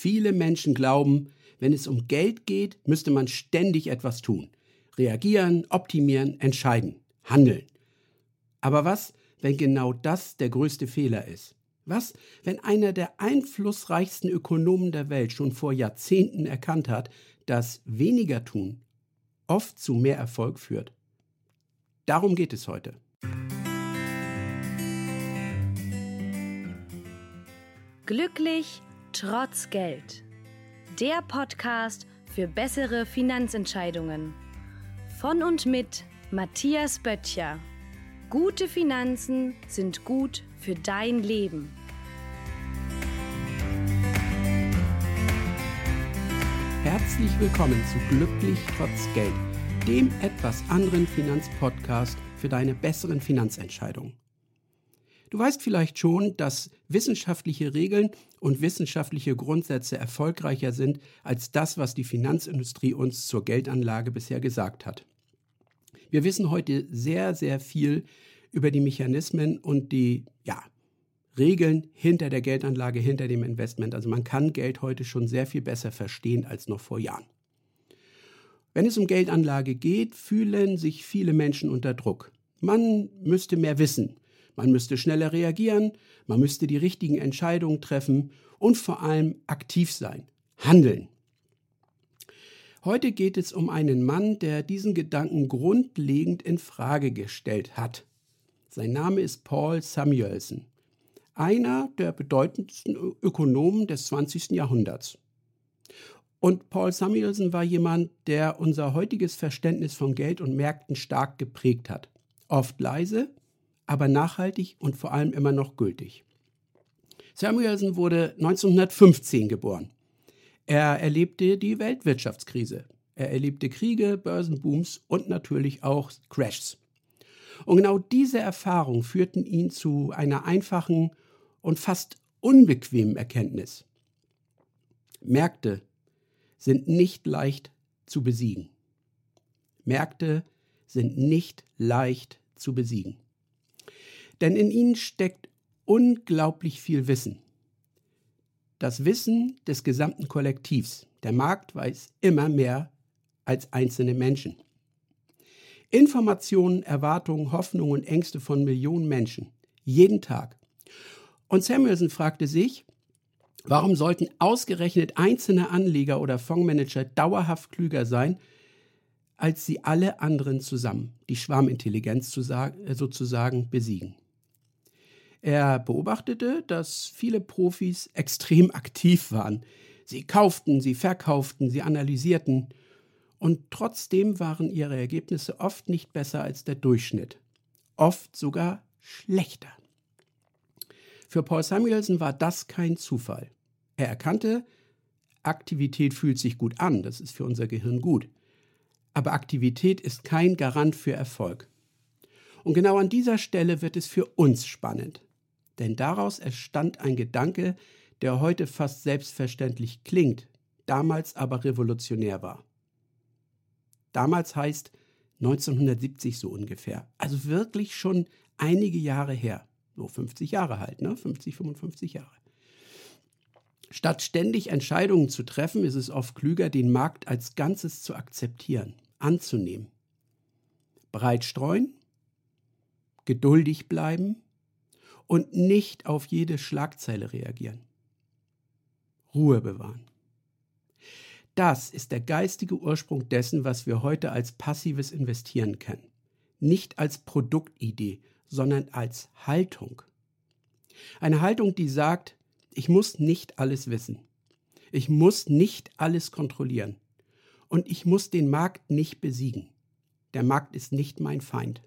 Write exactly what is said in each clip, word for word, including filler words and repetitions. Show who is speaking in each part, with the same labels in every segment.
Speaker 1: Viele Menschen glauben, wenn es um Geld geht, müsste man ständig etwas tun. Reagieren, optimieren, entscheiden, handeln. Aber was, wenn genau das der größte Fehler ist? Was, wenn einer der einflussreichsten Ökonomen der Welt schon vor Jahrzehnten erkannt hat, dass weniger tun oft zu mehr Erfolg führt? Darum geht es heute.
Speaker 2: Glücklich trotz Geld. Der Podcast für bessere Finanzentscheidungen. Von und mit Matthias Böttcher. Gute Finanzen sind gut für dein Leben.
Speaker 1: Herzlich willkommen zu Glücklich trotz Geld, dem etwas anderen Finanzpodcast für deine besseren Finanzentscheidungen. Du weißt vielleicht schon, dass wissenschaftliche Regeln und wissenschaftliche Grundsätze erfolgreicher sind als das, was die Finanzindustrie uns zur Geldanlage bisher gesagt hat. Wir wissen heute sehr, sehr viel über die Mechanismen und die ja, Regeln hinter der Geldanlage, hinter dem Investment. Also man kann Geld heute schon sehr viel besser verstehen als noch vor Jahren. Wenn es um Geldanlage geht, fühlen sich viele Menschen unter Druck. Man müsste mehr wissen. Man müsste schneller reagieren, man müsste die richtigen Entscheidungen treffen und vor allem aktiv sein, handeln. Heute geht es um einen Mann, der diesen Gedanken grundlegend in Frage gestellt hat. Sein Name ist Paul Samuelson, einer der bedeutendsten Ökonomen des zwanzigsten Jahrhunderts. Und Paul Samuelson war jemand, der unser heutiges Verständnis von Geld und Märkten stark geprägt hat. Oft leise, aber nachhaltig und vor allem immer noch gültig. Samuelson wurde neunzehnhundertfünfzehn geboren. Er erlebte die Weltwirtschaftskrise. Er erlebte Kriege, Börsenbooms und natürlich auch Crashs. Und genau diese Erfahrungen führten ihn zu einer einfachen und fast unbequemen Erkenntnis. Märkte sind nicht leicht zu besiegen. Märkte sind nicht leicht zu besiegen. Denn in ihnen steckt unglaublich viel Wissen. Das Wissen des gesamten Kollektivs. Der Markt weiß immer mehr als einzelne Menschen. Informationen, Erwartungen, Hoffnungen und Ängste von Millionen Menschen. Jeden Tag. Und Samuelson fragte sich, warum sollten ausgerechnet einzelne Anleger oder Fondsmanager dauerhaft klüger sein, als sie alle anderen zusammen, die Schwarmintelligenz sozusagen besiegen. Er beobachtete, dass viele Profis extrem aktiv waren. Sie kauften, sie verkauften, sie analysierten und trotzdem waren ihre Ergebnisse oft nicht besser als der Durchschnitt, oft sogar schlechter. Für Paul Samuelson war das kein Zufall. Er erkannte, Aktivität fühlt sich gut an, das ist für unser Gehirn gut. Aber Aktivität ist kein Garant für Erfolg. Und genau an dieser Stelle wird es für uns spannend. Denn daraus entstand ein Gedanke, der heute fast selbstverständlich klingt, damals aber revolutionär war. Damals heißt neunzehnhundertsiebzig so ungefähr. Also wirklich schon einige Jahre her. So fünfzig Jahre halt, ne? fünfzig, fünfundfünfzig Jahre. Statt ständig Entscheidungen zu treffen, ist es oft klüger, den Markt als Ganzes zu akzeptieren, anzunehmen. Breit streuen, geduldig bleiben und nicht auf jede Schlagzeile reagieren. Ruhe bewahren. Das ist der geistige Ursprung dessen, was wir heute als passives Investieren kennen. Nicht als Produktidee, sondern als Haltung. Eine Haltung, die sagt, ich muss nicht alles wissen. Ich muss nicht alles kontrollieren. Und ich muss den Markt nicht besiegen. Der Markt ist nicht mein Feind.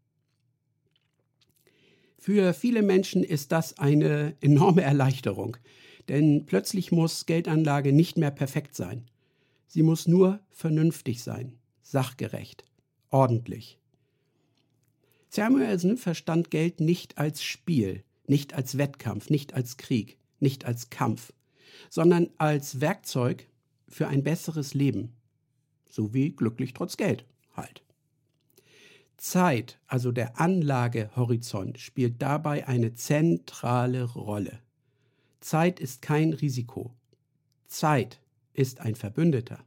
Speaker 1: Für viele Menschen ist das eine enorme Erleichterung, denn plötzlich muss Geldanlage nicht mehr perfekt sein. Sie muss nur vernünftig sein, sachgerecht, ordentlich. Samuelson verstand Geld nicht als Spiel, nicht als Wettkampf, nicht als Krieg, nicht als Kampf, sondern als Werkzeug für ein besseres Leben, so wie glücklich trotz Geld halt. Zeit, also der Anlagehorizont, spielt dabei eine zentrale Rolle. Zeit ist kein Risiko. Zeit ist ein Verbündeter.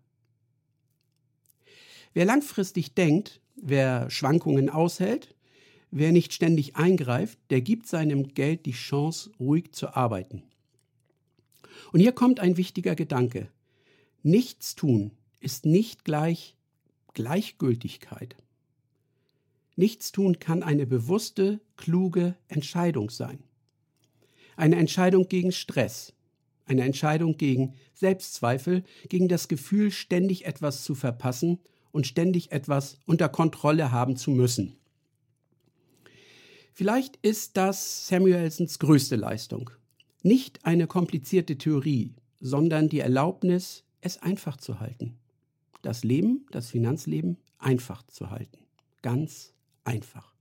Speaker 1: Wer langfristig denkt, wer Schwankungen aushält, wer nicht ständig eingreift, der gibt seinem Geld die Chance, ruhig zu arbeiten. Und hier kommt ein wichtiger Gedanke. Nichtstun ist nicht gleich Gleichgültigkeit. Nichtstun kann eine bewusste, kluge Entscheidung sein. Eine Entscheidung gegen Stress, eine Entscheidung gegen Selbstzweifel, gegen das Gefühl, ständig etwas zu verpassen und ständig etwas unter Kontrolle haben zu müssen. Vielleicht ist das Samuelsons größte Leistung. Nicht eine komplizierte Theorie, sondern die Erlaubnis, es einfach zu halten. Das Leben, das Finanzleben einfach zu halten. Ganz einfach.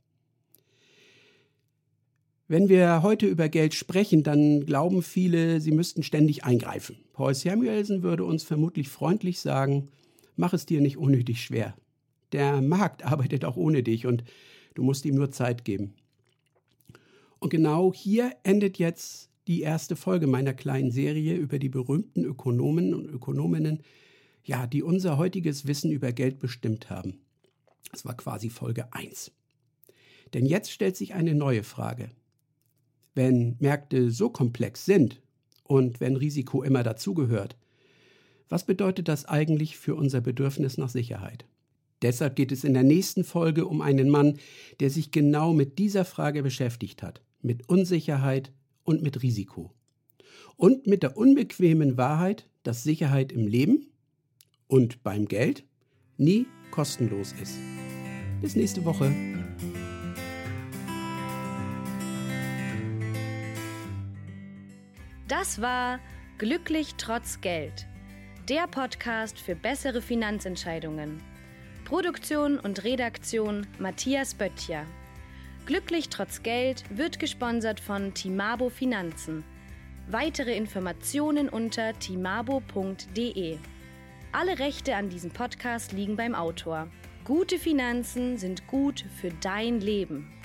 Speaker 1: Wenn wir heute über Geld sprechen, dann glauben viele, sie müssten ständig eingreifen. Paul Samuelson würde uns vermutlich freundlich sagen, mach es dir nicht unnötig schwer. Der Markt arbeitet auch ohne dich und du musst ihm nur Zeit geben. Und genau hier endet jetzt die erste Folge meiner kleinen Serie über die berühmten Ökonomen und Ökonominnen, ja, die unser heutiges Wissen über Geld bestimmt haben. Das war quasi Folge eins. Denn jetzt stellt sich eine neue Frage. Wenn Märkte so komplex sind und wenn Risiko immer dazugehört, was bedeutet das eigentlich für unser Bedürfnis nach Sicherheit? Deshalb geht es in der nächsten Folge um einen Mann, der sich genau mit dieser Frage beschäftigt hat, mit Unsicherheit und mit Risiko. Und mit der unbequemen Wahrheit, dass Sicherheit im Leben und beim Geld nie kostenlos ist. Bis nächste Woche.
Speaker 2: Das war Glücklich trotz Geld, der Podcast für bessere Finanzentscheidungen. Produktion und Redaktion Matthias Böttcher. Glücklich trotz Geld wird gesponsert von Timabo Finanzen. Weitere Informationen unter timabo punkt de. Alle Rechte an diesem Podcast liegen beim Autor. Gute Finanzen sind gut für dein Leben.